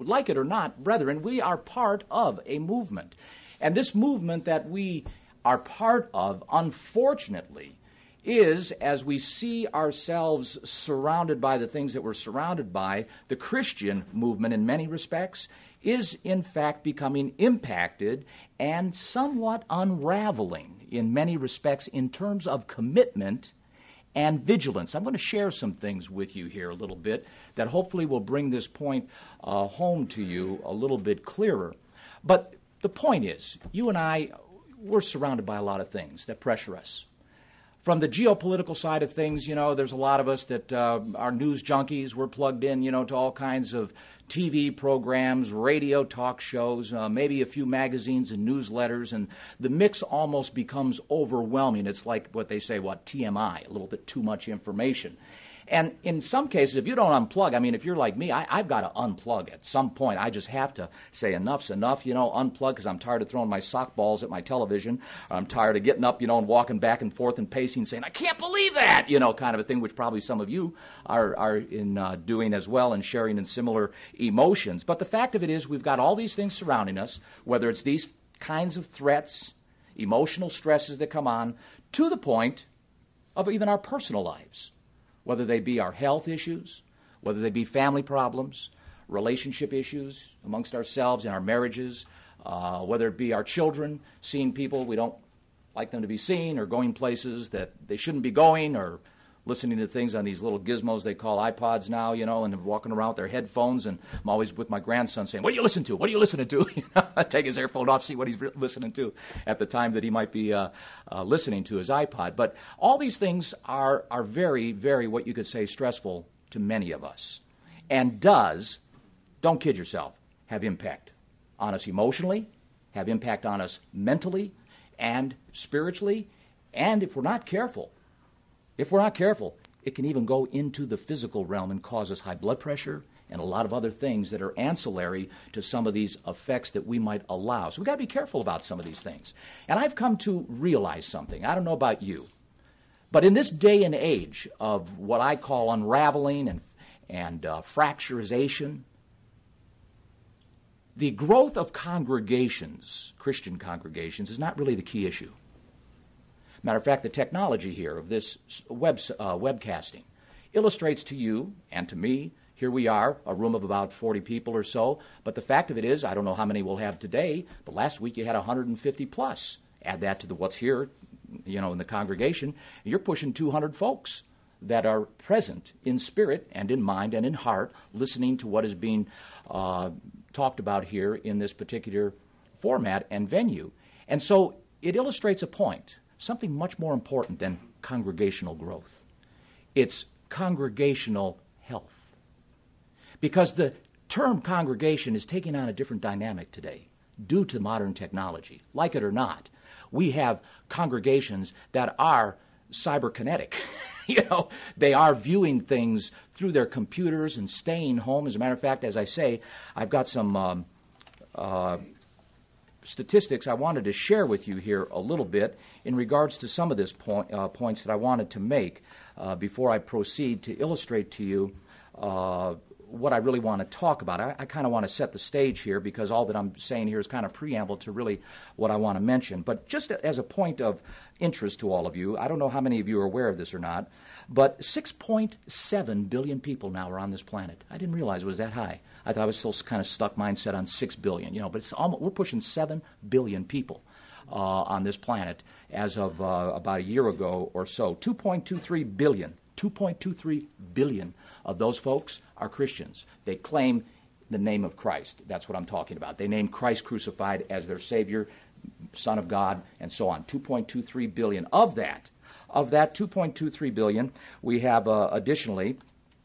like it or not, brethren, we are part of a movement. And this movement that we are part of, unfortunately, is, as we see ourselves surrounded by the things that we're surrounded by, the Christian movement in many respects is in fact becoming impacted and somewhat unraveling in many respects in terms of commitment and vigilance. I'm going to share some things with you here a little bit that hopefully will bring this point home to you a little bit clearer. But the point is, you and I, we're surrounded by a lot of things that pressure us. From the geopolitical side of things, there's a lot of us that are news junkies. We're plugged in, to all kinds of TV programs, radio talk shows, maybe a few magazines and newsletters, and the mix almost becomes overwhelming. It's like what they say, TMI, a little bit too much information. And in some cases, if you don't unplug, if you're like me, I've got to unplug at some point. I just have to say enough's enough, unplug because I'm tired of throwing my sock balls at my television. I'm tired of getting up, and walking back and forth and pacing, saying, I can't believe that, kind of a thing, which probably some of you are in doing as well and sharing in similar emotions. But the fact of it is we've got all these things surrounding us, whether it's these kinds of threats, emotional stresses that come on, to the point of even our personal lives. Whether they be our health issues, whether they be family problems, relationship issues amongst ourselves and our marriages, whether it be our children, seeing people we don't like them to be seen, or going places that they shouldn't be going, or listening to things on these little gizmos they call iPods now, and they're walking around with their headphones, and I'm always with my grandson saying, what are you listening to? What are you listening to? I take his earphone off, see what he's listening to at the time that he might be listening to his iPod. But all these things are very, very, what you could say, stressful to many of us, and don't kid yourself, have impact on us emotionally, have impact on us mentally and spiritually, and if we're not careful, it can even go into the physical realm and cause us high blood pressure and a lot of other things that are ancillary to some of these effects that we might allow. So we've got to be careful about some of these things. And I've come to realize something. I don't know about you, but in this day and age of what I call unraveling and fracturization, the growth of congregations, Christian congregations, is not really the key issue. Matter of fact, the technology here of this webcasting illustrates to you and to me, here we are, a room of about 40 people or so, but the fact of it is, I don't know how many we'll have today, but last week you had 150 plus. Add that to what's here, in the congregation, you're pushing 200 folks that are present in spirit and in mind and in heart, listening to what is being talked about here in this particular format and venue. And so it illustrates a point. Something much more important than congregational growth. It's congregational health. Because the term congregation is taking on a different dynamic today due to modern technology. Like it or not, we have congregations that are cyberkinetic. They are viewing things through their computers and staying home. As a matter of fact, as I say, I've got some statistics I wanted to share with you here a little bit in regards to some of these points that I wanted to make before I proceed to illustrate to you what I really want to talk about. I kind of want to set the stage here because all that I'm saying here is kind of preamble to really what I want to mention. But just as a point of interest to all of you, I don't know how many of you are aware of this or not, but 6.7 billion people now are on this planet. I didn't realize it was that high. I thought I was still kind of stuck mindset on 6 billion, but it's we're pushing 7 billion people on this planet as of about a year ago or so. 2.23 billion of those folks are Christians. They claim the name of Christ. That's what I'm talking about. They name Christ crucified as their Savior, Son of God, and so on. 2.23 billion. Of that 2.23 billion, we have additionally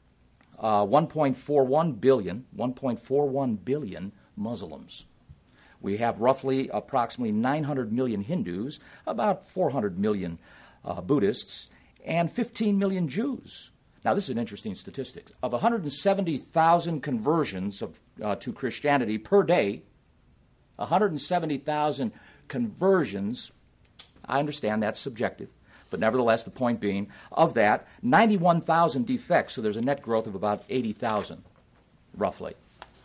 1.41 billion Muslims. We have approximately 900 million Hindus, about 400 million Buddhists, and 15 million Jews. Now, this is an interesting statistic. Of 170,000 conversions to Christianity per day, 170,000 conversions, I understand that's subjective, but nevertheless, the point being, of that, 91,000 defects, so there's a net growth of about 80,000, roughly.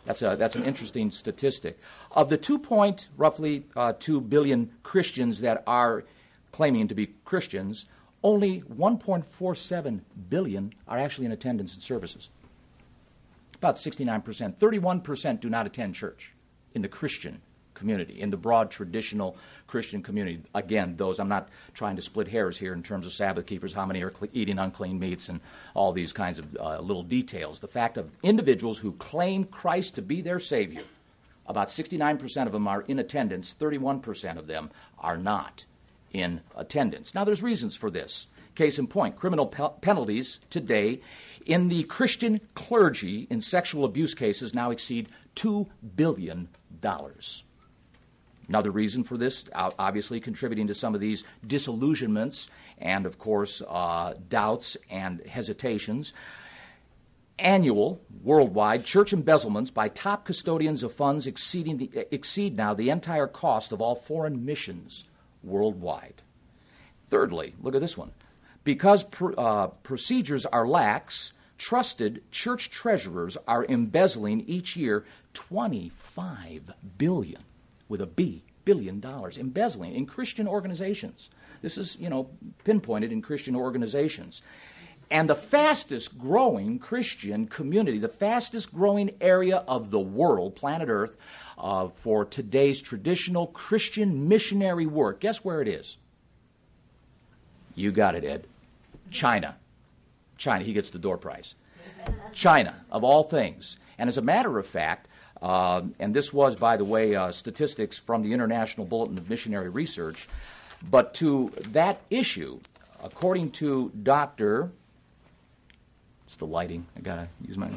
That's an interesting statistic. Of the roughly 2 billion Christians that are claiming to be Christians, only 1.47 billion are actually in attendance in services. About 69%. 31% do not attend church in the Christian community, in the broad traditional Christian community. Again, I'm not trying to split hairs here in terms of Sabbath keepers, how many are eating unclean meats and all these kinds of little details. The fact of individuals who claim Christ to be their Savior, about 69% of them are in attendance, 31% of them are not in attendance. Now, there's reasons for this. Case in point, criminal penalties today in the Christian clergy in sexual abuse cases now exceed $2 billion. Another reason for this, obviously contributing to some of these disillusionments and, of course, doubts and hesitations. Annual, worldwide, church embezzlements by top custodians of funds exceed now the entire cost of all foreign missions worldwide. Thirdly, look at this one. Because procedures are lax, trusted church treasurers are embezzling each year $25 billion, with a B, billion dollars, embezzling in Christian organizations. This is, pinpointed in Christian organizations. And the fastest growing Christian community, the fastest growing area of the world, planet Earth, for today's traditional Christian missionary work, guess where it is? You got it, Ed. China. China, he gets the door prize. China, of all things. And as a matter of fact, and this was, by the way, statistics from the International Bulletin of Missionary Research, but to that issue, according to Dr. It's the lighting. I got to use my...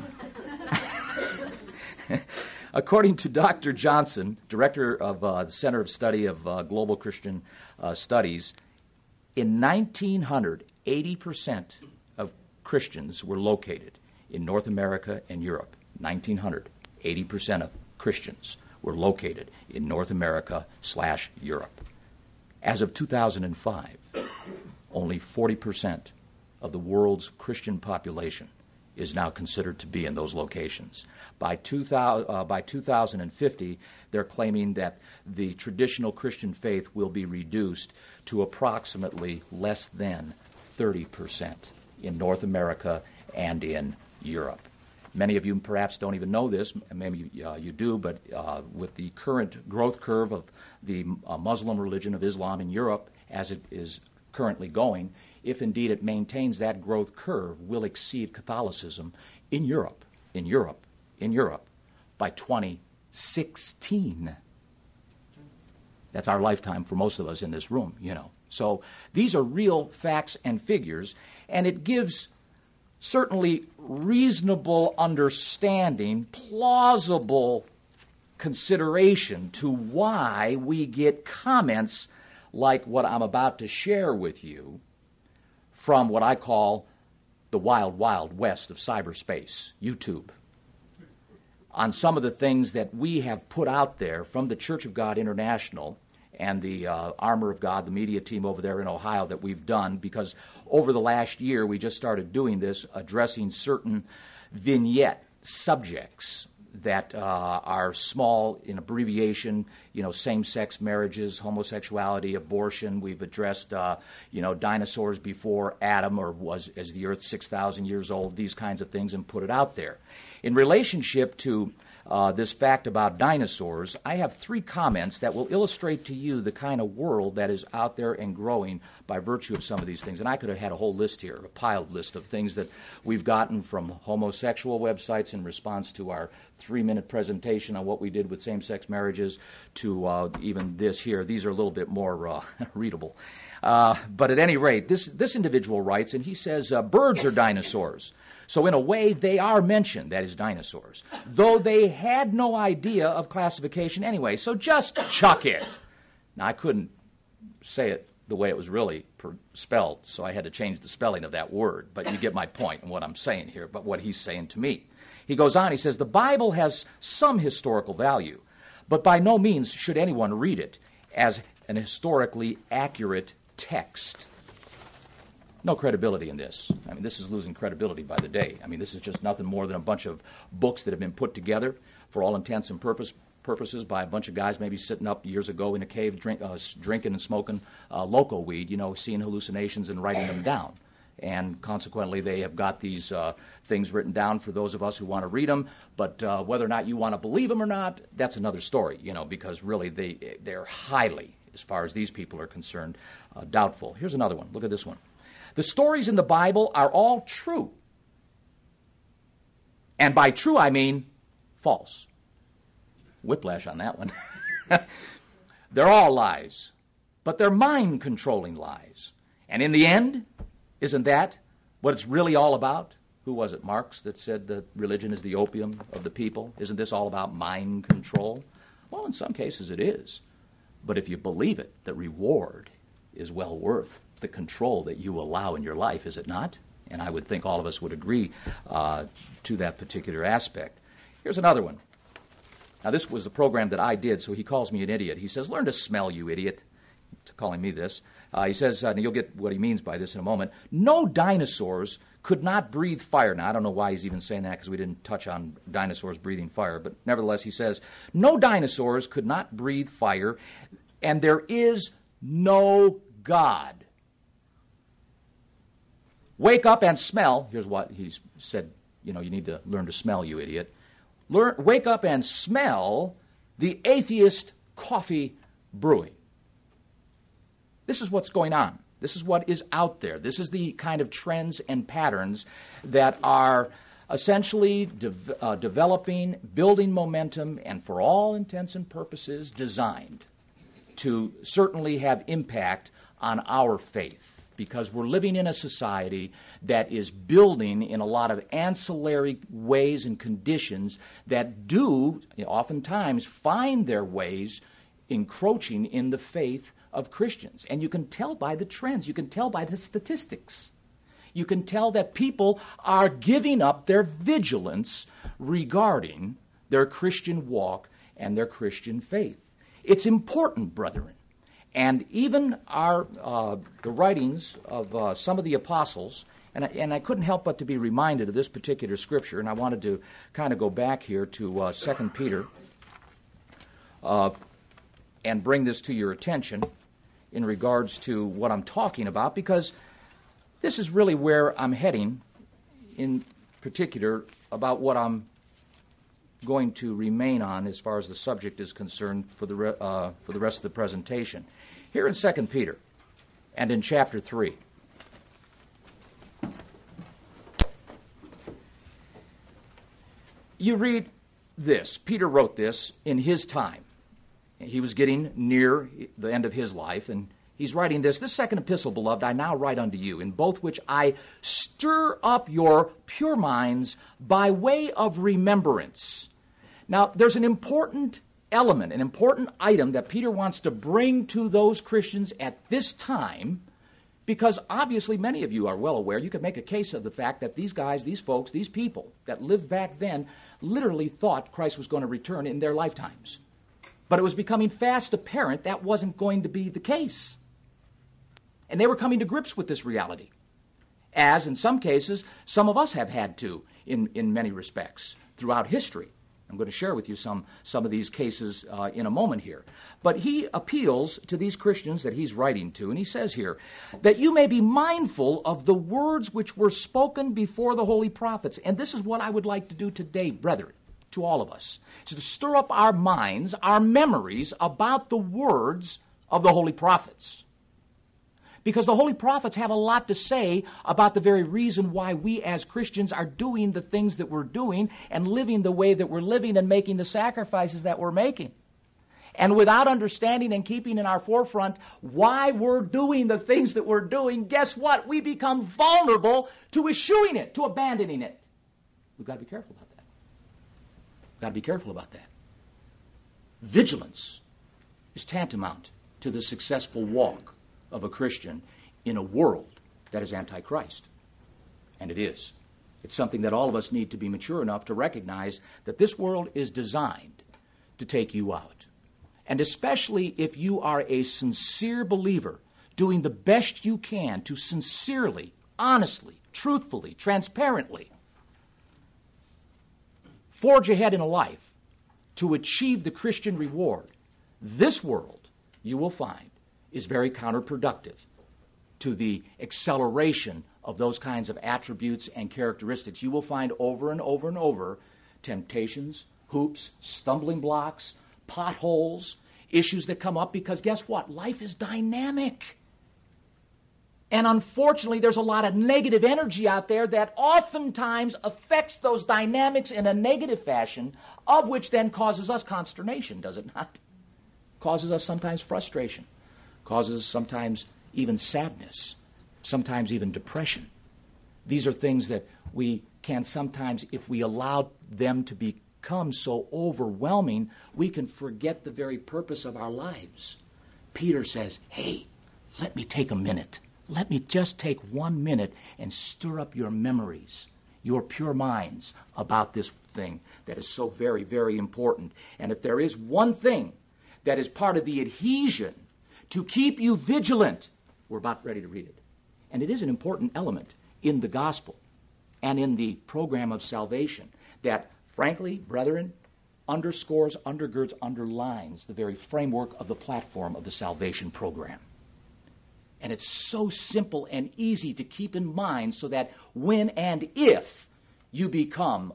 According to Dr. Johnson, director of the Center of Study of Global Christian Studies, in 1900, 80% of Christians were located in North America and Europe. 1900, 80% of Christians were located in North America/Europe. As of 2005, only 40% of the world's Christian population is now considered to be in those locations. By 2050, they're claiming that the traditional Christian faith will be reduced to approximately less than 30% in North America and in Europe. Many of you perhaps don't even know this, maybe you do, but with the current growth curve of the Muslim religion of Islam in Europe, as it is currently going, if indeed it maintains that growth curve, will exceed Catholicism in Europe by 2016. That's our lifetime for most of us in this room, So these are real facts and figures, and it gives certainly reasonable understanding, plausible consideration to why we get comments like what I'm about to share with you from what I call the wild, wild west of cyberspace, YouTube, on some of the things that we have put out there from the Church of God International and the Armor of God, the media team over there in Ohio that we've done, because over the last year we just started doing this, addressing certain vignette subjects that are small in abbreviation, same-sex marriages, homosexuality, abortion. We've addressed, dinosaurs before Adam, or was as the earth 6,000 years old, these kinds of things, and put it out there. In relationship to this fact about dinosaurs, I have 3 comments that will illustrate to you the kind of world that is out there and growing by virtue of some of these things. And I could have had a whole list here, a piled list of things that we've gotten from homosexual websites in response to our 3-minute presentation on what we did with same-sex marriages to even this here. These are a little bit more readable. But at any rate, this individual writes, and he says, birds are dinosaurs. So in a way, they are mentioned, that is dinosaurs, though they had no idea of classification anyway, so just chuck it. Now, I couldn't say it the way it was really spelled, so I had to change the spelling of that word, but you get my point in what I'm saying here, but what he's saying to me. He goes on, he says, the Bible has some historical value, but by no means should anyone read it as an historically accurate text. No credibility in this. I mean, this is losing credibility by the day. I mean, this is just nothing more than a bunch of books that have been put together for all intents and purposes by a bunch of guys maybe sitting up years ago in a cave drinking and smoking loco weed, seeing hallucinations and writing them down. And consequently, they have got these things written down for those of us who want to read them. But whether or not you want to believe them or not, that's another story, because really they're highly, as far as these people are concerned, doubtful. Here's another one. Look at this one. The stories in the Bible are all true. And by true, I mean false. Whiplash on that one. They're all lies, but they're mind-controlling lies. And in the end, isn't that what it's really all about? Who was it, Marx, that said that religion is the opium of the people? Isn't this all about mind control? Well, in some cases it is. But if you believe it, the reward is well worth the control that you allow in your life, is it not? And I would think all of us would agree to that particular aspect. Here's another one. Now, this was the program that I did, so he calls me an idiot. He says, "Learn to smell, you idiot," calling me this. He says, and you'll get what he means by this in a moment, no dinosaurs could not breathe fire. Now, I don't know why he's even saying that because we didn't touch on dinosaurs breathing fire, but nevertheless, he says, no dinosaurs could not breathe fire, and there is no God. Wake up and smell. Here's what he said, you need to learn to smell, you idiot. Wake up and smell the atheist coffee brewing. This is what's going on. This is what is out there. This is the kind of trends and patterns that are essentially developing, building momentum, and for all intents and purposes designed to certainly have impact on our faith. Because we're living in a society that is building in a lot of ancillary ways and conditions that do oftentimes find their ways encroaching in the faith of Christians. And you can tell by the trends. You can tell by the statistics. You can tell that people are giving up their vigilance regarding their Christian walk and their Christian faith. It's important, brethren. And even the writings of some of the apostles, and I couldn't help but to be reminded of this particular scripture, and I wanted to kind of go back here to 2 Peter and bring this to your attention in regards to what I'm talking about, because this is really where I'm heading in particular about what I'm going to remain on as far as the subject is concerned for the rest of the presentation. Here in 2 Peter and in chapter 3, you read this. Peter wrote this in his time. He was getting near the end of his life, and he's writing this second epistle, beloved, I now write unto you, in both which I stir up your pure minds by way of remembrance. Now, there's an important element, an important item that Peter wants to bring to those Christians at this time, because obviously many of you are well aware, you could make a case of the fact that these guys, these folks, these people that lived back then literally thought Christ was going to return in their lifetimes. But it was becoming fast apparent that wasn't going to be the case. And they were coming to grips with this reality, as in some cases, some of us have had to in many respects throughout history. I'm going to share with you some of these cases in a moment here. But he appeals to these Christians that he's writing to, and he says here, that you may be mindful of the words which were spoken before the holy prophets. And this is what I would like to do today, brethren, to all of us, is to stir up our minds, our memories about the words of the holy prophets. Because the holy prophets have a lot to say about the very reason why we as Christians are doing the things that we're doing and living the way that we're living and making the sacrifices that we're making. And without understanding and keeping in our forefront why we're doing the things that we're doing, guess what? We become vulnerable to eschewing it, to abandoning it. We've got to be careful about that. We've got to be careful about that. Vigilance is tantamount to the successful walk of a Christian in a world that is anti-Christ. And it is. It's something that all of us need to be mature enough to recognize that this world is designed to take you out. And especially if you are a sincere believer, doing the best you can to sincerely, honestly, truthfully, transparently forge ahead in a life to achieve the Christian reward, this world, you will find, is very counterproductive to the acceleration of those kinds of attributes and characteristics. You will find over and over and over temptations, hoops, stumbling blocks, potholes, issues that come up because guess what? Life is dynamic. And unfortunately, there's a lot of negative energy out there that oftentimes affects those dynamics in a negative fashion, of which then causes us consternation, does it not? Causes us sometimes frustration, causes us sometimes even sadness, sometimes even depression. These are things that we can sometimes, if we allow them to become so overwhelming, we can forget the very purpose of our lives. Peter says, hey, let me take a minute. Let me just take 1 minute and stir up your memories, your pure minds about this thing that is so very, very important. And if there is one thing that is part of the adhesion to keep you vigilant, we're about ready to read it. And it is an important element in the gospel and in the program of salvation that, frankly, brethren, underscores, undergirds, underlines the very framework of the platform of the salvation program. And it's so simple and easy to keep in mind so that when and if you become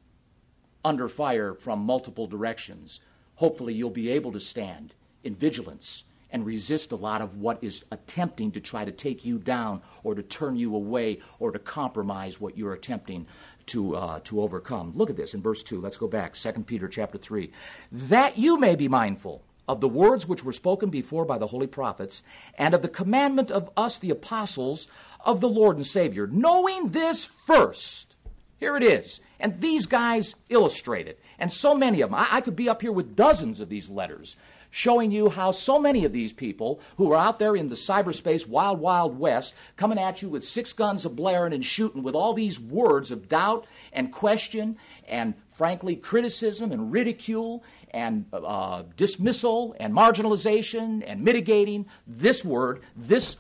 under fire from multiple directions, hopefully you'll be able to stand in vigilance and resist a lot of what is attempting to try to take you down or to turn you away or to compromise what you're attempting to overcome. Look at this in verse 2. Let's go back. 2 Peter chapter 3. That you may be mindful of the words which were spoken before by the holy prophets, and of the commandment of us, the apostles of the Lord and Savior, knowing this first. Here it is. And these guys illustrate it. And so many of them. I could be up here with dozens of these letters showing you how so many of these people who are out there in the cyberspace wild, wild west coming at you with 6 guns a-blaring and shooting with all these words of doubt and question and, frankly, criticism and ridicule and dismissal and marginalization and mitigating this word, this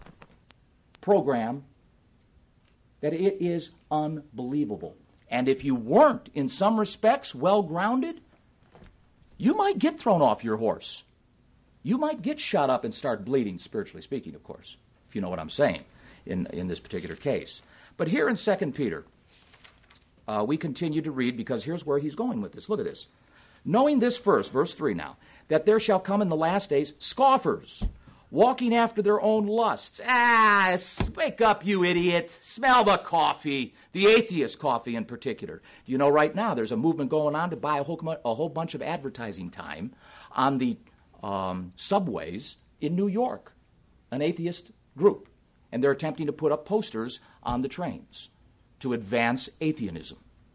program, that it is unbelievable. And if you weren't, in some respects, well-grounded, you might get thrown off your horse. You might get shot up and start bleeding, spiritually speaking, of course, if you know what I'm saying in this particular case. But here in 2 Peter, we continue to read because here's where he's going with this. Look at this. Knowing this first, verse 3 now, that there shall come in the last days scoffers, walking after their own lusts. Wake up, you idiot. Smell the coffee, the atheist coffee in particular. You know, right now there's a movement going on to buy a whole bunch of advertising time on the subways in New York, an atheist group. And they're attempting to put up posters on the trains to advance atheism.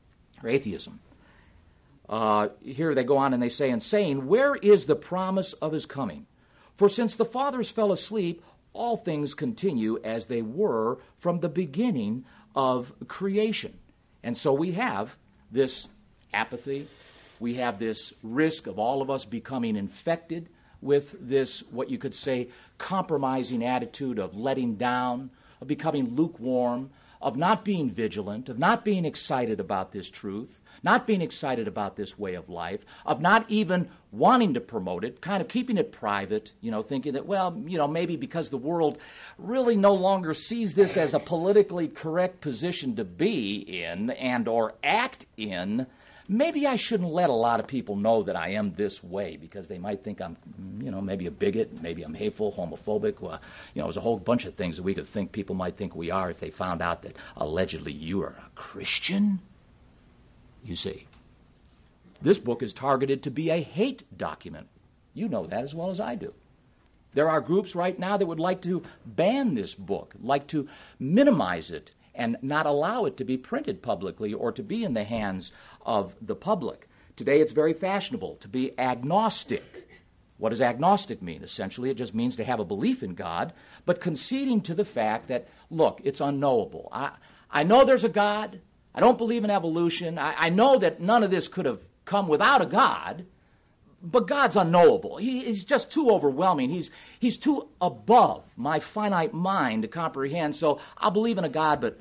Here they go on and they say, and saying, where is the promise of his coming? For since the fathers fell asleep, all things continue as they were from the beginning of creation. And so we have this apathy. We have this risk of all of us becoming infected with this, what you could say, compromising attitude of letting down, of becoming lukewarm, of not being vigilant, of not being excited about this truth, not being excited about this way of life, of not even wanting to promote it, kind of keeping it private, thinking that, maybe because the world really no longer sees this as a politically correct position to be in and or act in, maybe I shouldn't let a lot of people know that I am this way because they might think I'm, maybe a bigot, maybe I'm hateful, homophobic. There's a whole bunch of things that we could think people might think we are if they found out that allegedly you are a Christian. You see, this book is targeted to be a hate document. You know that as well as I do. There are groups right now that would like to ban this book, like to minimize it, and not allow it to be printed publicly or to be in the hands of the public. Today it's very fashionable to be agnostic. What does agnostic mean? Essentially, it just means to have a belief in God, but conceding to the fact that, look, it's unknowable. I know there's a God. I don't believe in evolution. I know that none of this could have come without a God, but God's unknowable. He's just too overwhelming. He's too above my finite mind to comprehend, so I'll believe in a God, but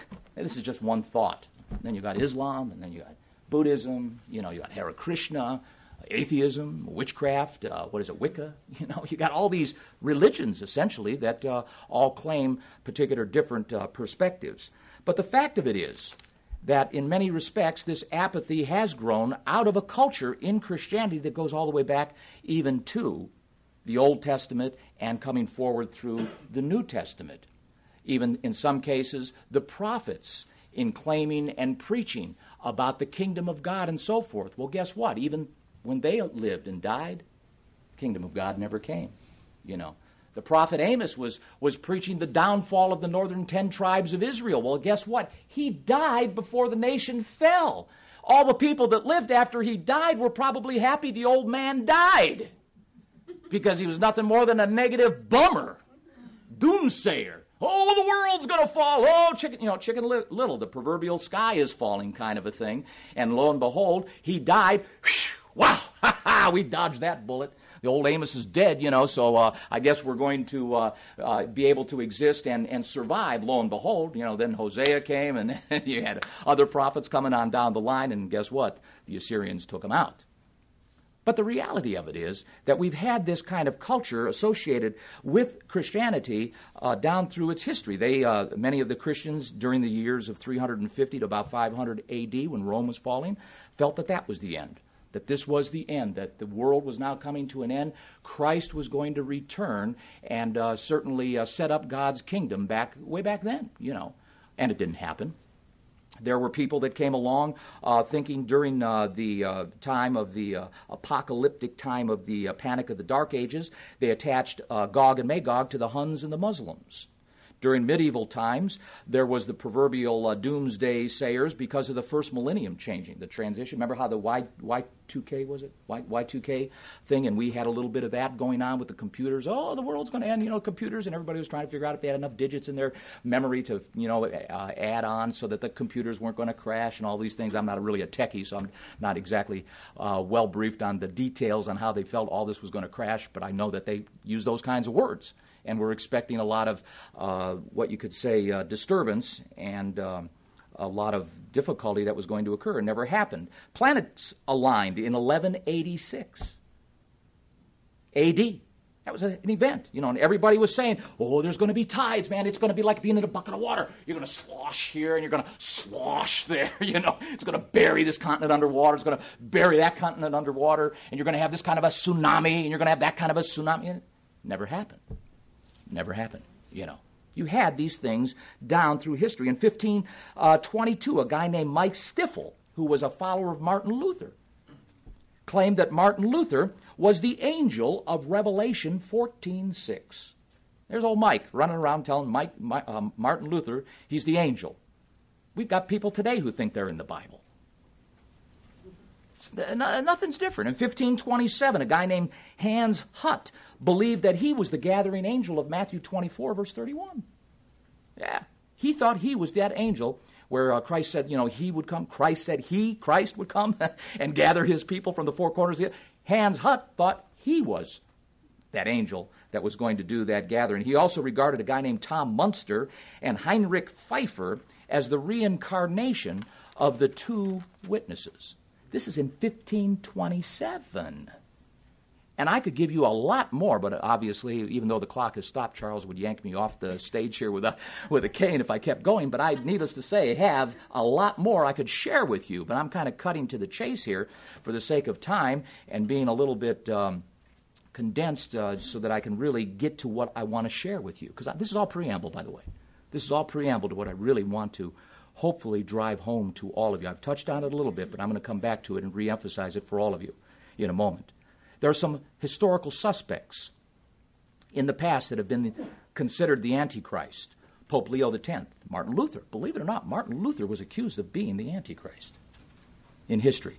this is just one thought. And then you got Islam, and then you got Buddhism, you got Hare Krishna, atheism, witchcraft, Wicca. You got all these religions, essentially, that all claim particular different perspectives. But the fact of it is that in many respects, this apathy has grown out of a culture in Christianity that goes all the way back even to the Old Testament and coming forward through the New Testament. Even in some cases, the prophets in claiming and preaching about the kingdom of God and so forth. Well, guess what? Even when they lived and died, the kingdom of God never came. The prophet Amos was preaching the downfall of the northern 10 tribes of Israel. Well, guess what? He died before the nation fell. All the people that lived after he died were probably happy the old man died, because he was nothing more than a negative bummer, doomsayer. Oh, the world's going to fall. Oh, Chicken Little, the proverbial sky is falling kind of a thing. And lo and behold, he died. Wow, we dodged that bullet. The old Amos is dead, so I guess we're going to be able to exist and survive. Lo and behold, then Hosea came, and you had other prophets coming on down the line, and guess what? The Assyrians took them out. But the reality of it is that we've had this kind of culture associated with Christianity down through its history. Many of the Christians during the years of 350 to about 500 A.D., when Rome was falling, felt that was the end, that this was the end, that the world was now coming to an end. Christ was going to return and certainly set up God's kingdom way back then, and it didn't happen. There were people that came along thinking during the time of the apocalyptic time of the Panic of the Dark Ages, they attached Gog and Magog to the Huns and the Muslims. During medieval times, there was the proverbial doomsday sayers because of the first millennium changing, the transition. Remember how the Y2K, was it? Y2K thing, and we had a little bit of that going on with the computers. Oh, the world's going to end, computers, and everybody was trying to figure out if they had enough digits in their memory to, add on so that the computers weren't going to crash and all these things. I'm not really a techie, so I'm not exactly well briefed on the details on how they felt all this was going to crash, but I know that they use those kinds of words. And we're expecting a lot of what you could say disturbance and a lot of difficulty that was going to occur. It never happened. Planets aligned in 1186 A.D. That was an event, and everybody was saying, oh, there's going to be tides, man. It's going to be like being in a bucket of water. You're going to slosh here and you're going to slosh there, It's going to bury this continent underwater. It's going to bury that continent underwater. And you're going to have this kind of a tsunami, and you're going to have that kind of a tsunami. And it never happened. Never happened, You had these things down through history. In 1522, a guy named Mike Stiffel, who was a follower of Martin Luther, claimed that Martin Luther was the angel of Revelation 14:6. There's old Mike running around telling Martin Luther he's the angel. We've got people today who think they're in the Bible. Nothing's different. In 1527, a guy named Hans Hut believed that he was the gathering angel of Matthew 24, verse 31. Yeah, he thought he was that angel where Christ said, he would come. Christ said Christ would come and gather his people from the four corners of the earth. Hans Hut thought he was that angel that was going to do that gathering. He also regarded a guy named Tom Munster and Heinrich Pfeiffer as the reincarnation of the two witnesses. This is in 1527. And I could give you a lot more, but obviously, even though the clock has stopped, Charles would yank me off the stage here with a cane if I kept going. But I, needless to say, have a lot more I could share with you. But I'm kind of cutting to the chase here for the sake of time and being a little bit condensed so that I can really get to what I want to share with you. Because this is all preamble, by the way. This is all preamble to what I really want to hopefully drive home to all of you. I've touched on it a little bit, but I'm going to come back to it and reemphasize it for all of you in a moment. There are some historical suspects in the past that have been considered the Antichrist. Pope Leo X, Martin Luther. Believe it or not, Martin Luther was accused of being the Antichrist in history.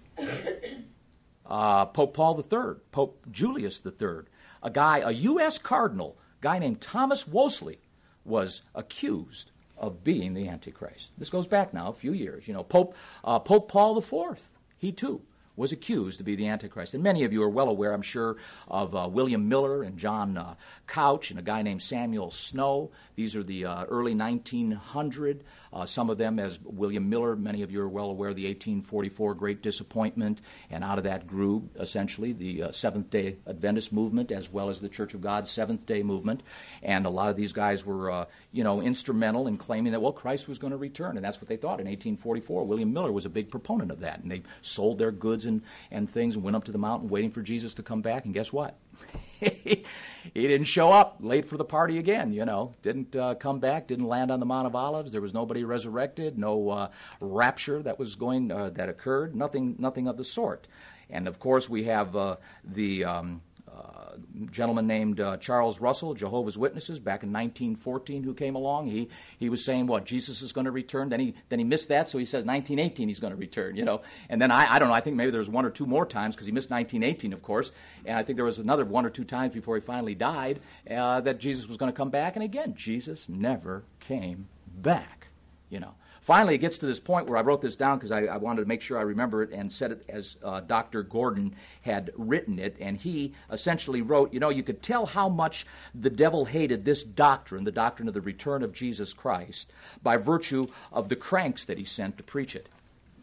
Pope Paul III, Pope Julius III, a U.S. cardinal, a guy named Thomas Wolsey, was accused of being the Antichrist. This goes back now a few years. Pope Paul IV, he too was accused to be the Antichrist. And many of you are well aware, I'm sure, of William Miller and John Couch and a guy named Samuel Snow. These are the early 1900 Some of them, as William Miller, many of you are well aware, the 1844 Great Disappointment, and out of that grew essentially the Seventh-day Adventist movement as well as the Church of God Seventh-day movement. And a lot of these guys were, instrumental in claiming that, well, Christ was going to return, and that's what they thought in 1844. William Miller was a big proponent of that, and they sold their goods and things and went up to the mountain waiting for Jesus to come back, and guess what? He didn't show up, late for the party again, Didn't come back, didn't land on the Mount of Olives. There was nobody resurrected, no rapture that was that occurred, nothing of the sort. And of course, we have the gentleman named Charles Russell, Jehovah's Witnesses, back in 1914, who came along. He was saying, what, Jesus is going to return? Then he missed that, so he says 1918 he's going to return, And then I don't know, I think maybe there was one or two more times, because he missed 1918, of course, and I think there was another one or two times before he finally died that Jesus was going to come back, and again, Jesus never came back, Finally, it gets to this point where I wrote this down because I wanted to make sure I remember it and said it as Dr. Gordon had written it. And he essentially wrote, you could tell how much the devil hated this doctrine, the doctrine of the return of Jesus Christ, by virtue of the cranks that he sent to preach it.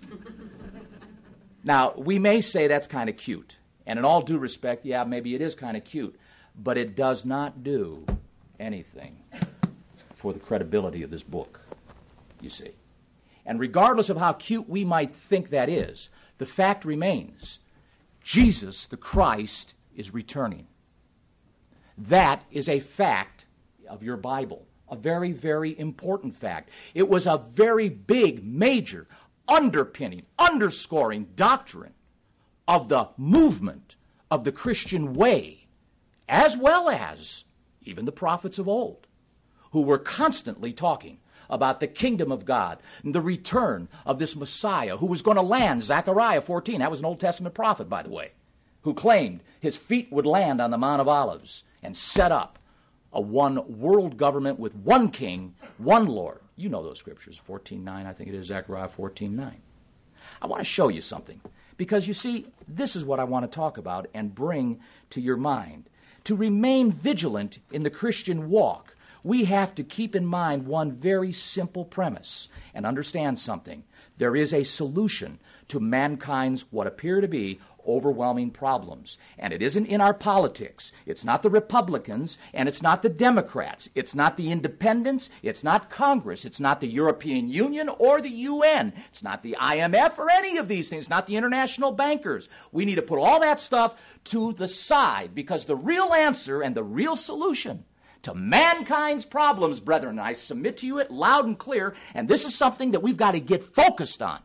Now, we may say that's kind of cute. And in all due respect, yeah, maybe it is kind of cute. But it does not do anything for the credibility of this book, you see. And regardless of how cute we might think that is, the fact remains, Jesus, the Christ, is returning. That is a fact of your Bible, a very, very important fact. It was a very big, major, underpinning, underscoring doctrine of the movement of the Christian way, as well as even the prophets of old, who were constantly talking about the kingdom of God and the return of this Messiah who was going to land, Zechariah 14, that was an Old Testament prophet, by the way, who claimed his feet would land on the Mount of Olives and set up a one world government with one king, one Lord. You know those scriptures, 14:9, I think it is, Zechariah 14:9. I want to show you something, because you see, this is what I want to talk about and bring to your mind. To remain vigilant in the Christian walk, we have to keep in mind one very simple premise and understand something. There is a solution to mankind's what appear to be overwhelming problems. And it isn't in our politics. It's not the Republicans, and it's not the Democrats. It's not the independents. It's not Congress. It's not the European Union or the UN. It's not the IMF or any of these things. It's not the international bankers. We need to put all that stuff to the side, because the real answer and the real solution to mankind's problems, brethren, I submit to you it loud and clear, and this is something that we've got to get focused on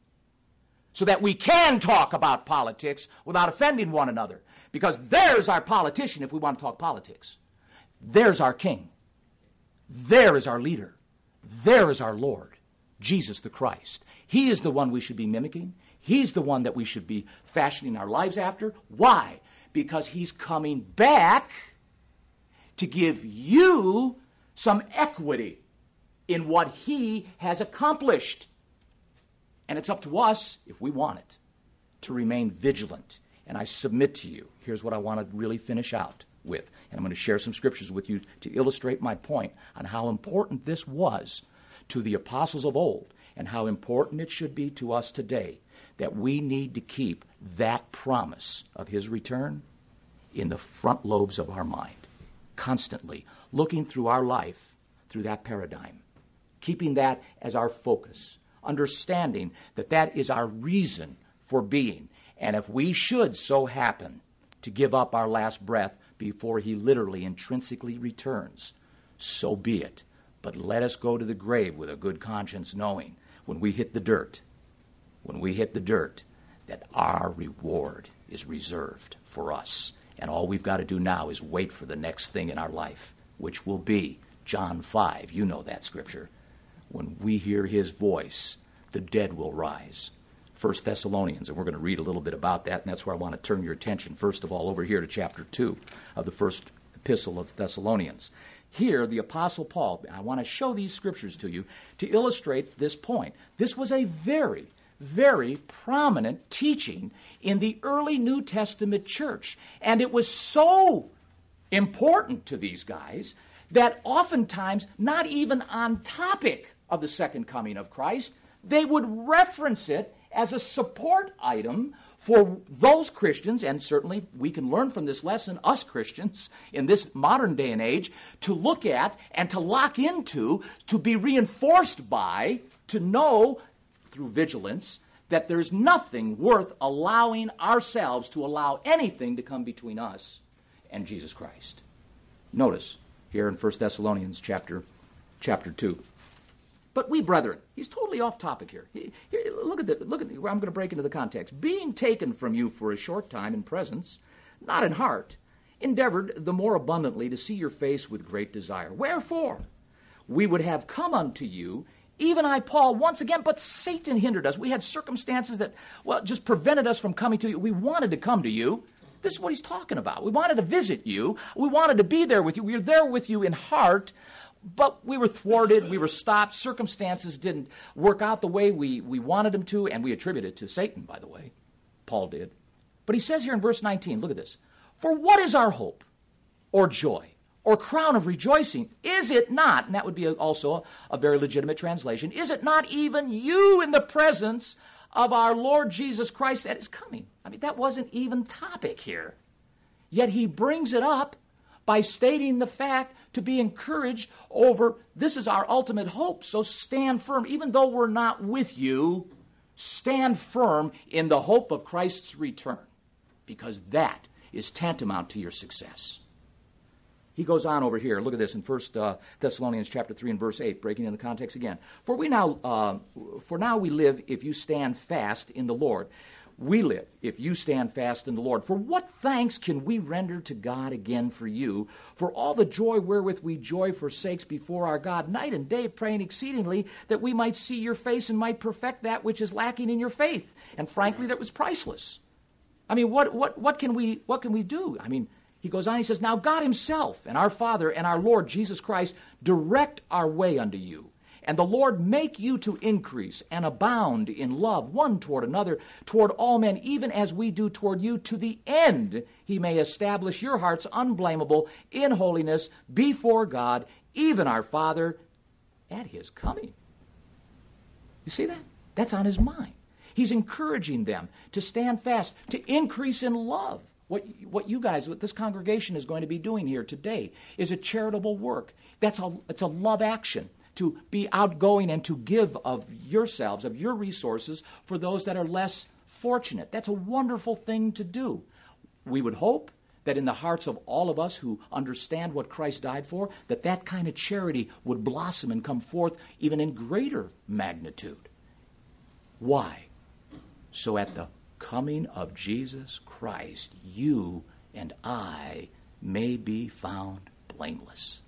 so that we can talk about politics without offending one another, because there's our politician if we want to talk politics. There's our king. There is our leader. There is our Lord, Jesus the Christ. He is the one we should be mimicking. He's the one that we should be fashioning our lives after. Why? Because he's coming back to give you some equity in what he has accomplished. And it's up to us, if we want it, to remain vigilant. And I submit to you, here's what I want to really finish out with. And I'm going to share some scriptures with you to illustrate my point on how important this was to the apostles of old and how important it should be to us today, that we need to keep that promise of his return in the front lobes of our mind, constantly looking through our life through that paradigm, keeping that as our focus, understanding that that is our reason for being. And if we should so happen to give up our last breath before he literally intrinsically returns, so be it. But let us go to the grave with a good conscience, knowing when we hit the dirt, that our reward is reserved for us. And all we've got to do now is wait for the next thing in our life, which will be John 5. You know that scripture. When we hear his voice, the dead will rise. 1 Thessalonians, and we're going to read a little bit about that, and that's where I want to turn your attention, first of all, over here to chapter 2 of the first epistle of Thessalonians. Here, the Apostle Paul, I want to show these scriptures to you to illustrate this point. This was a very, very prominent teaching in the early New Testament church, and it was so important to these guys that oftentimes, not even on topic of the second coming of Christ. They would reference it as a support item for those Christians, and certainly we can learn from this lesson, us Christians, in this modern day and age, to look at and to lock into, to be reinforced by, to know through vigilance that there's nothing worth allowing ourselves to allow anything to come between us and Jesus Christ. Notice here in 1 Thessalonians chapter 2. But we, brethren, he's totally off topic here. Look at I'm going to break into the context. Being taken from you for a short time in presence, not in heart, endeavored the more abundantly to see your face with great desire. Wherefore, we would have come unto you, even I, Paul, once again, but Satan hindered us. We had circumstances that, just prevented us from coming to you. We wanted to come to you. This is what he's talking about. We wanted to visit you. We wanted to be there with you. We were there with you in heart, but we were thwarted, we were stopped, circumstances didn't work out the way we wanted them to, and we attribute it to Satan, by the way. Paul did. But he says here in verse 19, look at this. For what is our hope, or joy, or crown of rejoicing? Is it not, and that would be also a very legitimate translation, is it not even you in the presence of our Lord Jesus Christ that is coming? I mean, that wasn't even topic here. Yet he brings it up by stating the fact to be encouraged over, this is our ultimate hope, so stand firm. Even though we're not with you, stand firm in the hope of Christ's return, because that is tantamount to your success. He goes on over here. Look at this in 1 Thessalonians chapter 3 and verse 8, breaking in the context again. For now we live if you stand fast in the Lord. We live if you stand fast in the Lord. For what thanks can we render to God again for you, for all the joy wherewith we joy for sakes before our God, night and day praying exceedingly that we might see your face and might perfect that which is lacking in your faith. And frankly, that was priceless. I mean, what can we do? I mean, he goes on, he says, now God himself and our Father and our Lord Jesus Christ direct our way unto you. And the Lord make you to increase and abound in love one toward another, toward all men, even as we do toward you, to the end he may establish your hearts unblameable in holiness before God, even our Father, at his coming. You see that? That's on his mind. He's encouraging them to stand fast, to increase in love. What you guys, what this congregation is going to be doing here today is a charitable work. It's a love action, to be outgoing and to give of yourselves, of your resources, for those that are less fortunate. That's a wonderful thing to do. We would hope that in the hearts of all of us who understand what Christ died for, that kind of charity would blossom and come forth even in greater magnitude. Why? So at the coming of Jesus Christ, you and I may be found blameless.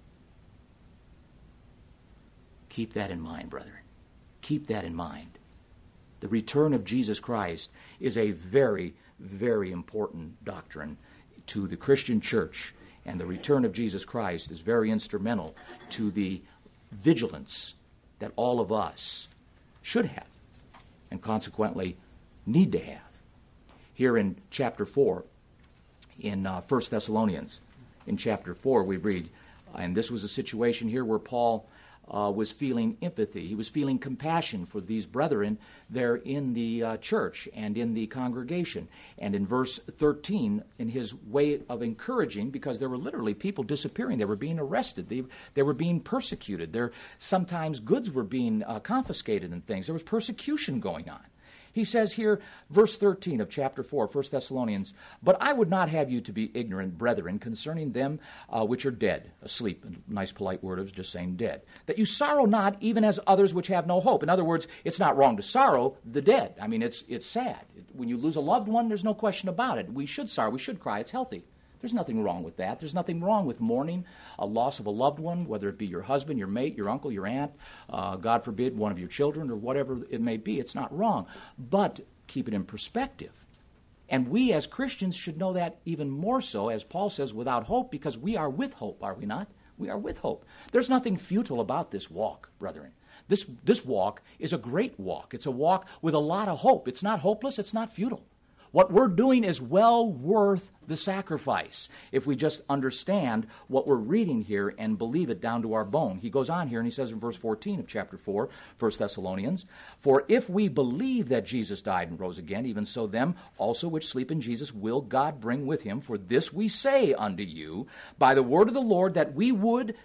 Keep that in mind, brethren. Keep that in mind. The return of Jesus Christ is a very, very important doctrine to the Christian church, and the return of Jesus Christ is very instrumental to the vigilance that all of us should have, and consequently need to have. Here in chapter 4, in 1 Thessalonians, in chapter 4 we read, and this was a situation here where Paul was feeling empathy. He was feeling compassion for these brethren there in the church and in the congregation. And in verse 13, in his way of encouraging, because there were literally people disappearing. They were being arrested. They were being persecuted. Sometimes goods were being confiscated and things. There was persecution going on. He says here, verse 13 of chapter 4, 1 Thessalonians, but I would not have you to be ignorant, brethren, concerning them which are dead, asleep. A nice polite word of just saying dead. That you sorrow not, even as others which have no hope. In other words, it's not wrong to sorrow the dead. I mean, it's sad. When you lose a loved one, there's no question about it. We should sorrow. We should cry. It's healthy. There's nothing wrong with that. There's nothing wrong with mourning a loss of a loved one, whether it be your husband, your mate, your uncle, your aunt, God forbid, one of your children, or whatever it may be. It's not wrong. But keep it in perspective. And we as Christians should know that even more so, as Paul says, without hope, because we are with hope, are we not? We are with hope. There's nothing futile about this walk, brethren. This walk is a great walk. It's a walk with a lot of hope. It's not hopeless. It's not futile. What we're doing is well worth the sacrifice if we just understand what we're reading here and believe it down to our bone. He goes on here and he says in verse 14 of chapter 4, 1 Thessalonians, "For if we believe that Jesus died and rose again, even so them also which sleep in Jesus will God bring with him. For this we say unto you by the word of the Lord, that we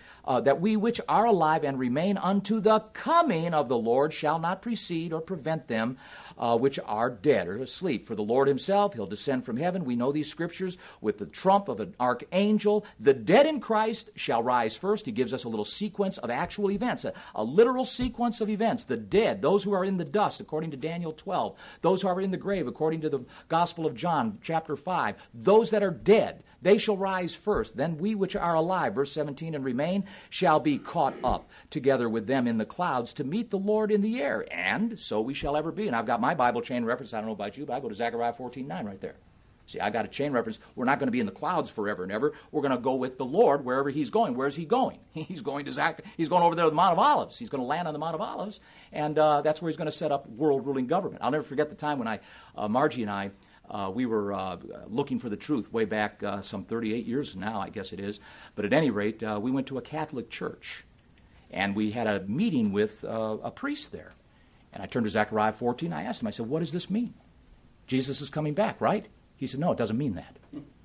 which are alive and remain unto the coming of the Lord shall not precede or prevent them which are dead or asleep. For the Lord himself, he'll descend from heaven. We know these scriptures with the trump of an archangel. The dead in Christ shall rise first." He gives us a little sequence of actual events, a literal sequence of events. The dead, those who are in the dust, according to Daniel 12. Those who are in the grave, according to the Gospel of John, chapter 5. Those that are dead, they shall rise first. Then we which are alive, verse 17, and remain, shall be caught up together with them in the clouds to meet the Lord in the air. And so we shall ever be. And I've got my Bible chain reference. I don't know about you, but I go to Zechariah 14:9 right there. See, I got a chain reference. We're not going to be in the clouds forever and ever. We're going to go with the Lord wherever he's going. Where's he going? He's going over there to the Mount of Olives. He's going to land on the Mount of Olives, and that's where he's going to set up world-ruling government. I'll never forget the time when Margie and I, we were looking for the truth way back some 38 years now, I guess it is. But at any rate, we went to a Catholic church, and we had a meeting with a priest there. And I turned to Zechariah 14. I asked him, I said, "What does this mean? Jesus is coming back, right?" He said, "No, it doesn't mean that."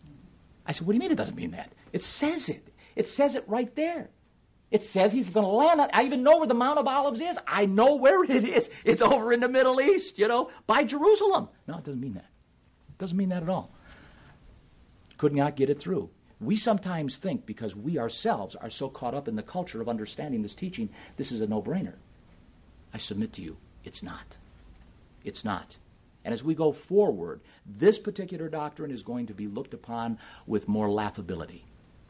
I said, "What do you mean it doesn't mean that?" It says it. It says it right there. It says he's going to land on, I even know where the Mount of Olives is. I know where it is. It's over in the Middle East, by Jerusalem. No, it doesn't mean that. It doesn't mean that at all. Could not get it through. We sometimes think because we ourselves are so caught up in the culture of understanding this teaching, this is a no-brainer. I submit to you, it's not. It's not. And as we go forward, this particular doctrine is going to be looked upon with more laughability.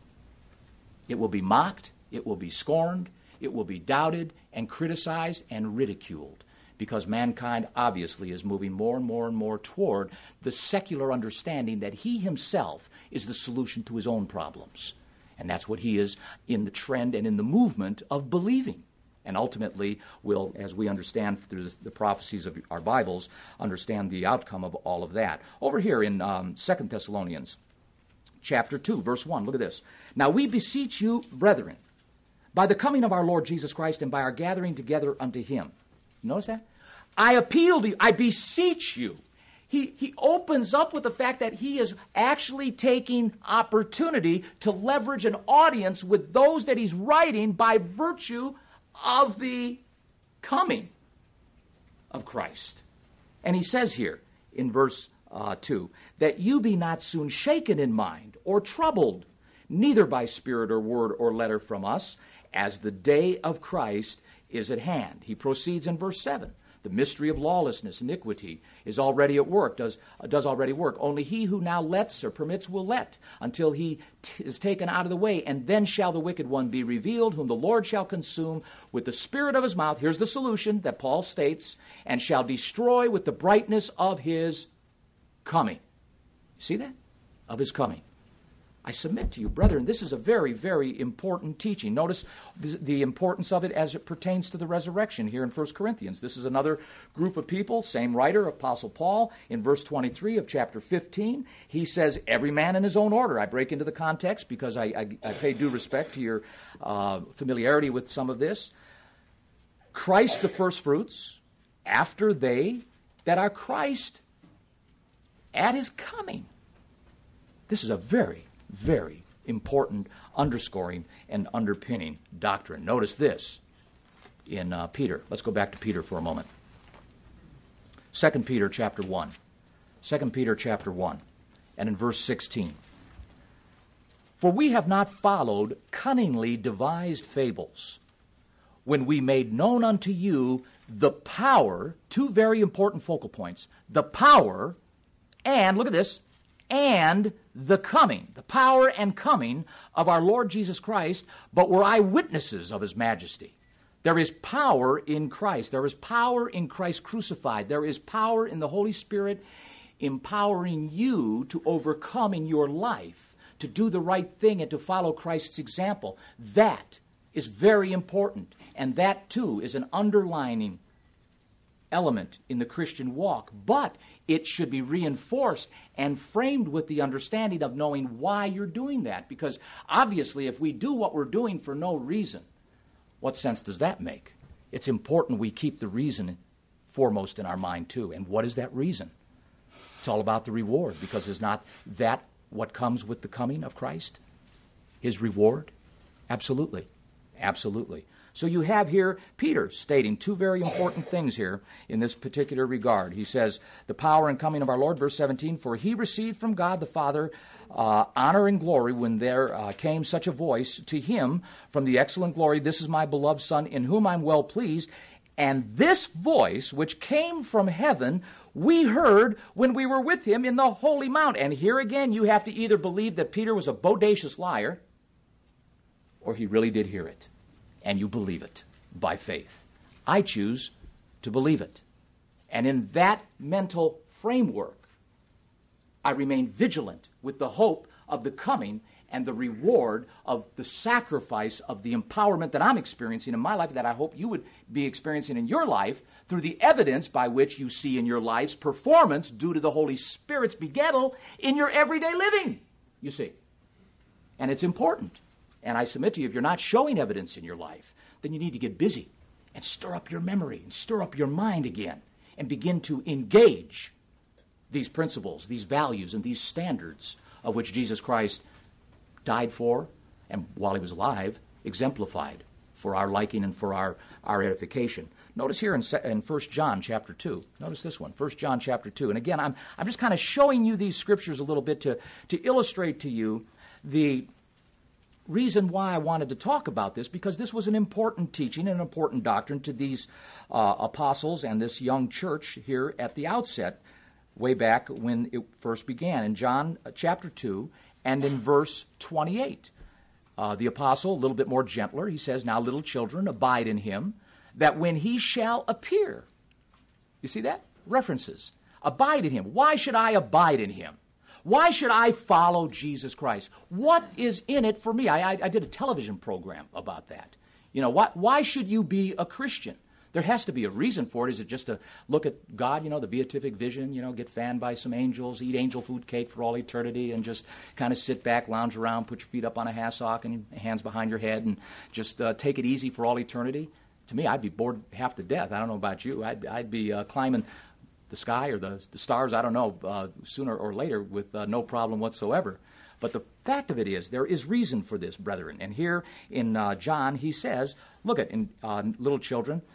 It will be mocked, it will be scorned, it will be doubted and criticized and ridiculed, because mankind obviously is moving more and more and more toward the secular understanding that he himself is the solution to his own problems. And that's what he is in the trend and in the movement of believing. And ultimately will, as we understand through the prophecies of our Bibles, understand the outcome of all of that. Over here in 2 Thessalonians chapter 2, verse 1, look at this. "Now we beseech you, brethren, by the coming of our Lord Jesus Christ and by our gathering together unto him." Notice that? I appeal to you, I beseech you. He opens up with the fact that he is actually taking opportunity to leverage an audience with those that he's writing by virtue of the coming of Christ. And he says here in verse 2, "that you be not soon shaken in mind or troubled, neither by spirit or word or letter from us, as the day of Christ is at hand." He proceeds in verse 7. "The mystery of lawlessness, iniquity, is already at work, does already work. Only he who now lets or permits will let, until he is taken out of the way. And then shall the wicked one be revealed, whom the Lord shall consume with the spirit of his mouth." Here's the solution that Paul states, "and shall destroy with the brightness of his coming." See that? Of his coming. I submit to you, brethren, this is a very, very important teaching. Notice the importance of it as it pertains to the resurrection here in 1 Corinthians. This is another group of people, same writer, Apostle Paul, in verse 23 of chapter 15. He says, "Every man in his own order." I break into the context because I pay due respect to your familiarity with some of this. "Christ the firstfruits, after they that are Christ at his coming." This is a very, very important underscoring and underpinning doctrine. Notice this in Peter. Let's go back to Peter for a moment. 2 Peter chapter 1. 2 Peter chapter 1 and in verse 16. "For we have not followed cunningly devised fables, when we made known unto you the power," two very important focal points, the power and, look at this, and the coming, the power and coming of our Lord Jesus Christ, "but were eyewitnesses of his majesty." There is power in Christ. There is power in Christ crucified. There is power in the Holy Spirit empowering you to overcome in your life, to do the right thing and to follow Christ's example. That is very important. And that, too, is an underlining element in the Christian walk, but it should be reinforced and framed with the understanding of knowing why you're doing that. Because obviously, if we do what we're doing for no reason, what sense does that make? It's important we keep the reason foremost in our mind too. And what is that reason? It's all about the reward, because is not that what comes with the coming of Christ? His reward? Absolutely. Absolutely. So you have here Peter stating two very important things here in this particular regard. He says, the power and coming of our Lord, verse 17, for he received from God the Father honor and glory when there came such a voice to him from the excellent glory, this is my beloved Son, in whom I'm well pleased. And this voice, which came from heaven, we heard when we were with him in the holy mount. And here again, you have to either believe that Peter was a bodacious liar, or he really did hear it, and you believe it by faith. I choose to believe it. And in that mental framework, I remain vigilant with the hope of the coming and the reward of the sacrifice of the empowerment that I'm experiencing in my life, that I hope you would be experiencing in your life, through the evidence by which you see in your life's performance due to the Holy Spirit's begettal in your everyday living, you see. And it's important. And I submit to you, if you're not showing evidence in your life, then you need to get busy and stir up your memory and stir up your mind again and begin to engage these principles, these values, and these standards of which Jesus Christ died for, and while he was alive, exemplified for our liking and for our edification. Notice here in 1 John chapter 2. Notice this one, 1 John chapter 2. And again, I'm just kind of showing you these scriptures a little bit to illustrate to you the reason why I wanted to talk about this, because this was an important teaching and an important doctrine to these apostles and this young church here at the outset, way back when it first began. In John chapter 2 and in verse 28, the apostle, a little bit more gentler, he says, now little children, abide in him, that when he shall appear. You see that? References. Abide in him. Why should I abide in him? Why should I follow Jesus Christ? What is in it for me? I did a television program about that. You know, why should you be a Christian? There has to be a reason for it. Is it just to look at God, the beatific vision, get fanned by some angels, eat angel food cake for all eternity, and just kind of sit back, lounge around, put your feet up on a hassock and hands behind your head, and just take it easy for all eternity? To me, I'd be bored half to death. I don't know about you. I'd be climbing the sky or the stars, I don't know, sooner or later with no problem whatsoever. But the fact of it is, there is reason for this, brethren. And here in John, he says, look at, little children,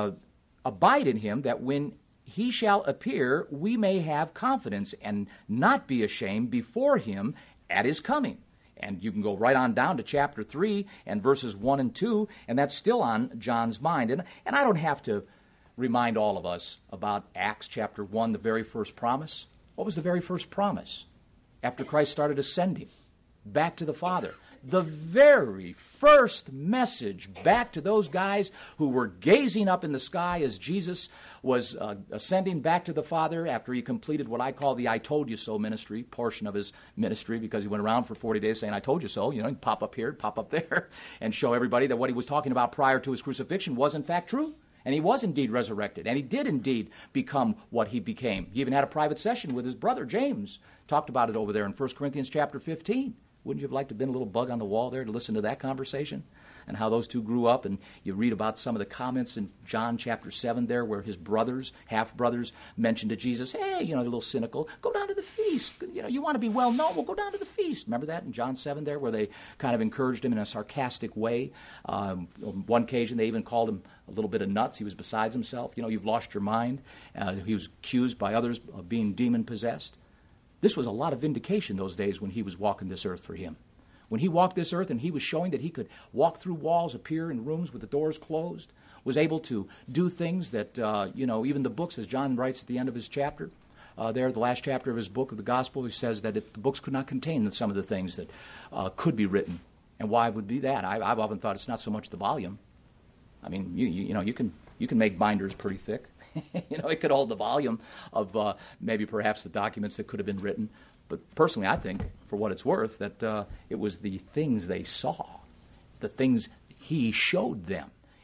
abide in him, that when he shall appear, we may have confidence and not be ashamed before him at his coming. And you can go right on down to chapter 3 and verses 1 and 2, and that's still on John's mind. And I don't have to remind all of us about Acts chapter 1, the very first promise. What was the very first promise? After Christ started ascending back to the Father. The very first message back to those guys who were gazing up in the sky as Jesus was ascending back to the Father after he completed what I call the I told you so ministry, portion of his ministry, because he went around for 40 days saying, I told you so, he'd pop up here, pop up there, and show everybody that what he was talking about prior to his crucifixion was in fact true. And he was indeed resurrected, and he did indeed become what he became. He even had a private session with his brother, James. Talked about it over there in 1 Corinthians chapter 15. Wouldn't you have liked to have been a little bug on the wall there to listen to that conversation? And how those two grew up, and you read about some of the comments in John chapter 7 there, where his brothers, half-brothers, mentioned to Jesus, hey, they're a little cynical, go down to the feast. You want to be well known, well, go down to the feast. Remember that in John 7 there, where they kind of encouraged him in a sarcastic way? On one occasion, they even called him a little bit of nuts. He was besides himself. You've lost your mind. He was accused by others of being demon-possessed. This was a lot of vindication those days when he was walking this earth for him. When he walked this earth and he was showing that he could walk through walls, appear in rooms with the doors closed, was able to do things that, even the books, as John writes at the end of his chapter, the last chapter of his book of the gospel, he says that the books could not contain some of the things that could be written. And why would be that? I've often thought it's not so much the volume. I mean, you can make binders pretty thick. It could hold the volume of maybe perhaps the documents that could have been written. But personally, I think, for what it's worth, that it was the things they saw, the things he showed them.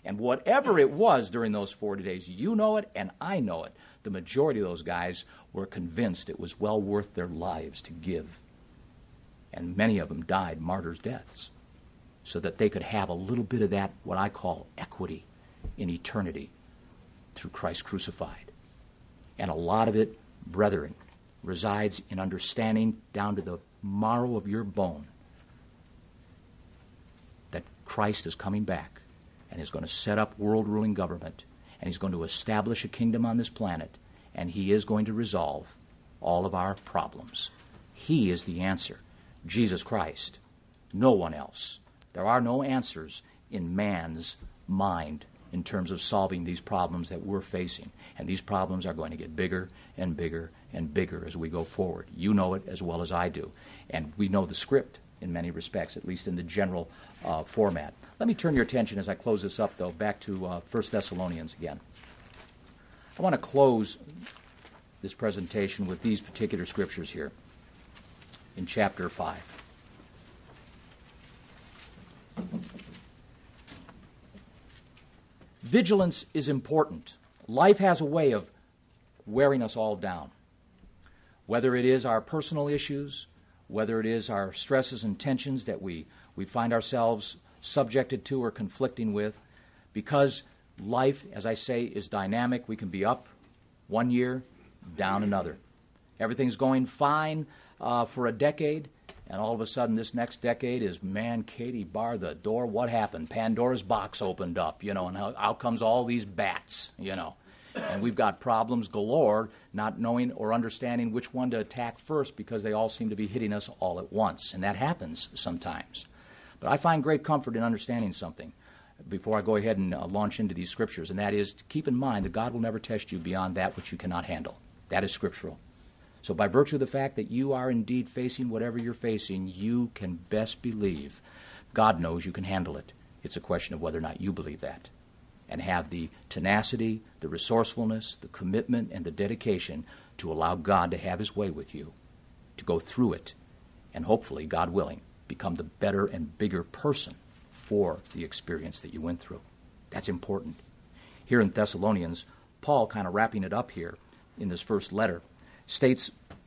And whatever it was during those 40 days, you know it and I know it. The majority of those guys were convinced it was well worth their lives to give. And many of them died martyrs' deaths so that they could have a little bit of that, what I call equity in eternity through Christ crucified. And a lot of it, brethren, resides in understanding down to the marrow of your bone that Christ is coming back and is going to set up world-ruling government, and he's going to establish a kingdom on this planet, and he is going to resolve all of our problems. He is the answer. Jesus Christ. No one else. There are no answers in man's mind in terms of solving these problems that we're facing. And these problems are going to get bigger and bigger and bigger as we go forward. You know it as well as I do. And we know the script in many respects, at least in the general format. Let me turn your attention as I close this up, though, back to 1 Thessalonians again. I want to close this presentation with these particular scriptures here in chapter 5. Vigilance is important. Life has a way of wearing us all down. Whether it is our personal issues, whether it is our stresses and tensions that we find ourselves subjected to or conflicting with, because life, as I say, is dynamic. We can be up one year, down another. Everything's going fine for a decade, and all of a sudden this next decade is, man, Katie, bar the door, what happened? Pandora's box opened up, and out comes all these bats, And we've got problems galore, not knowing or understanding which one to attack first because they all seem to be hitting us all at once. And that happens sometimes. But I find great comfort in understanding something before I go ahead and launch into these scriptures, and that is to keep in mind that God will never test you beyond that which you cannot handle. That is scriptural. So by virtue of the fact that you are indeed facing whatever you're facing, you can best believe God knows you can handle it. It's a question of whether or not you believe that, and have the tenacity, the resourcefulness, the commitment, and the dedication to allow God to have his way with you, to go through it, and hopefully, God willing, become the better and bigger person for the experience that you went through. That's important. Here in Thessalonians, Paul, kind of wrapping it up here in this first letter, states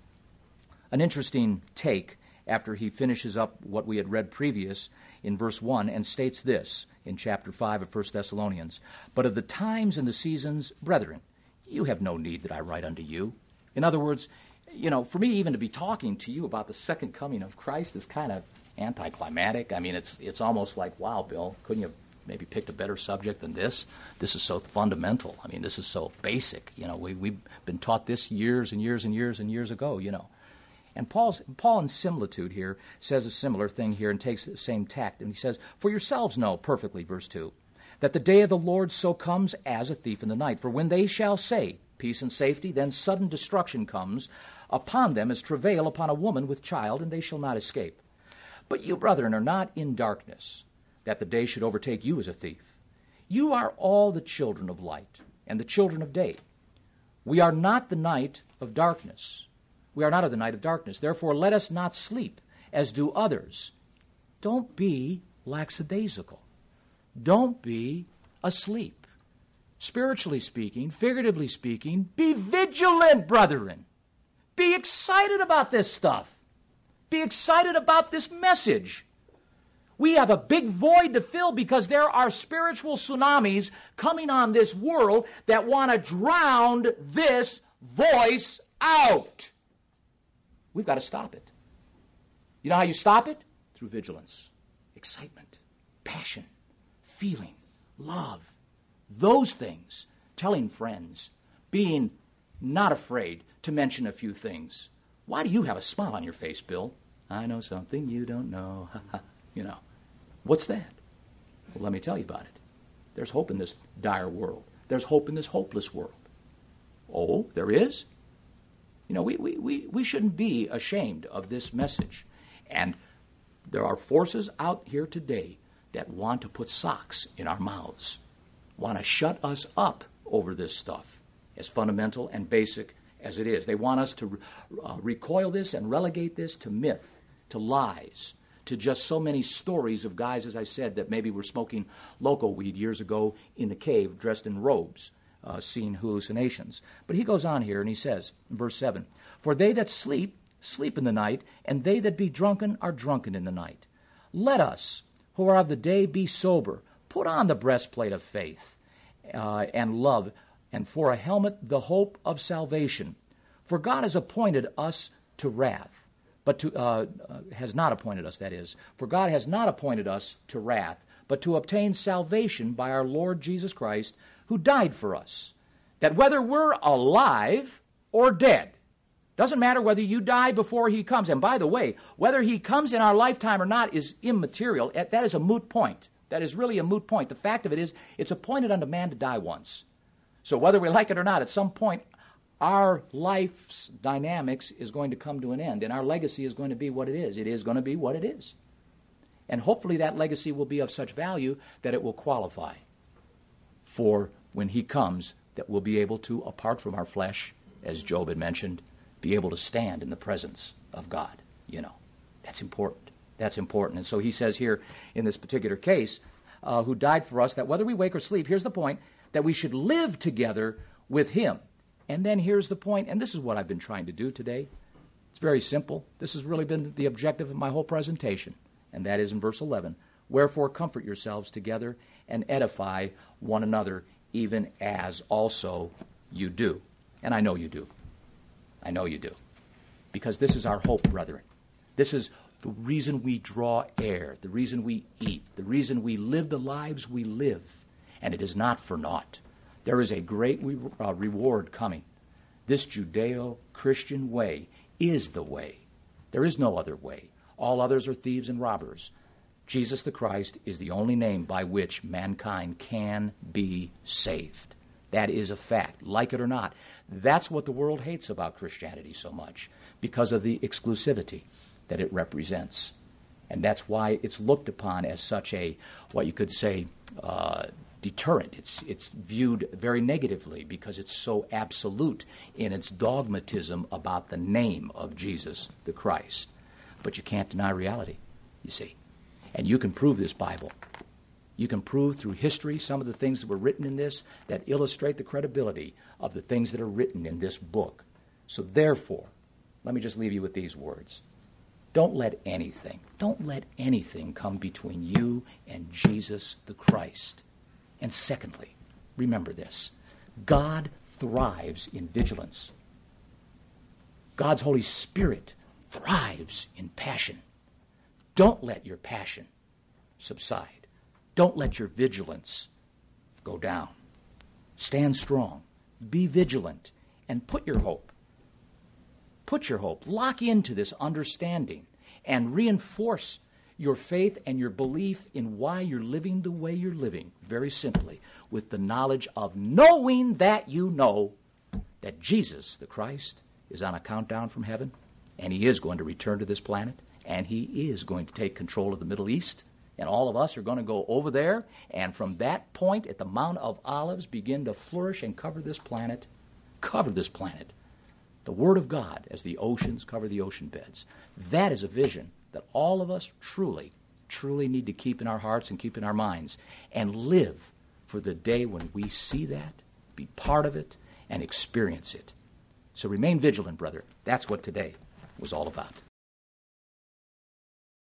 an interesting take after he finishes up what we had read previous in verse 1, and states this in chapter 5 of 1 Thessalonians, "But of the times and the seasons, brethren, you have no need that I write unto you." In other words, for me even to be talking to you about the second coming of Christ is kind of anticlimactic. I mean, it's almost like, wow, Bill, couldn't you maybe picked a better subject than this? This is so fundamental. I mean, this is so basic. We've been taught this years and years and years and years ago, And Paul in similitude here says a similar thing here and takes the same tact. And he says, "For yourselves know perfectly," verse 2, "that the day of the Lord so comes as a thief in the night. For when they shall say, peace and safety, then sudden destruction comes upon them as travail upon a woman with child, and they shall not escape. But you, brethren, are not in darkness, that the day should overtake you as a thief. You are all the children of light and the children of day. We are not the night of darkness. We are not of the night of darkness. Therefore, let us not sleep as do others." Don't be lackadaisical. Don't be asleep. Spiritually speaking, figuratively speaking, be vigilant, brethren. Be excited about this stuff. Be excited about this message. We have a big void to fill because there are spiritual tsunamis coming on this world that want to drown this voice out. We've got to stop it. You know how you stop it? Through vigilance, excitement, passion, feeling, love. Those things, telling friends, being not afraid to mention a few things. Why do you have a smile on your face, Bill? I know something you don't know. What's that? Well, let me tell you about it. There's hope in this dire world. There's hope in this hopeless world. Oh, there is? We shouldn't be ashamed of this message. And there are forces out here today that want to put socks in our mouths, want to shut us up over this stuff, as fundamental and basic as it is. They want us to recoil this and relegate this to myth, to lies, to just so many stories of guys, as I said, that maybe were smoking loco weed years ago in the cave, dressed in robes, seeing hallucinations. But he goes on here and he says, in verse 7, "For they that sleep, sleep in the night, and they that be drunken are drunken in the night. Let us, who are of the day, be sober, put on the breastplate of faith and love, and for a helmet the hope of salvation. For God has appointed us to wrath, but has not appointed us, that is. For God has not appointed us to wrath, but to obtain salvation by our Lord Jesus Christ, who died for us, that whether we're alive or dead, doesn't matter whether you die before he comes. And by the way, whether he comes in our lifetime or not is immaterial. That is a moot point. That is really a moot point. The fact of it is, it's appointed unto man to die once. So whether we like it or not, at some point, our life's dynamics is going to come to an end, and our legacy is going to be what it is. It is going to be what it is. And hopefully that legacy will be of such value that it will qualify for when he comes, that we'll be able to, apart from our flesh, as Job had mentioned, be able to stand in the presence of God. You know, that's important. That's important. And so he says here in this particular case, who died for us, that whether we wake or sleep, here's the point, that we should live together with him. And then here's the point, and this is what I've been trying to do today. It's very simple. This has really been the objective of my whole presentation, and that is in verse 11. Wherefore comfort yourselves together and edify one another, even as also you do. And I know you do. I know you do. Because this is our hope, brethren. This is the reason we draw air, the reason we eat, the reason we live the lives we live. And it is not for naught. There is a great reward coming. This Judeo-Christian way is the way. There is no other way. All others are thieves and robbers. Jesus the Christ is the only name by which mankind can be saved. That is a fact, like it or not. That's what the world hates about Christianity so much, because of the exclusivity that it represents. And that's why it's looked upon as such a, what you could say, deterrent. It's viewed very negatively because it's so absolute in its dogmatism about the name of Jesus the Christ. But you can't deny reality, you see. And you can prove this Bible. You can prove through history some of the things that were written in this that illustrate the credibility of the things that are written in this book. So therefore, let me just leave you with these words. Don't let anything come between you and Jesus the Christ. And secondly, remember this. God thrives in vigilance. God's Holy Spirit thrives in passion. Don't let your passion subside. Don't let your vigilance go down. Stand strong. Be vigilant. And put your hope, lock into this understanding and reinforce your faith and your belief in why you're living the way you're living, very simply, with the knowledge of knowing that you know that Jesus, the Christ, is on a countdown from heaven, and he is going to return to this planet, and he is going to take control of the Middle East, and all of us are going to go over there, and from that point at the Mount of Olives begin to flourish and cover this planet. Cover this planet. The Word of God as the oceans cover the ocean beds. That is a vision that all of us truly, truly need to keep in our hearts and keep in our minds and live for the day when we see that, be part of it, and experience it. So remain vigilant, brother. That's what today was all about.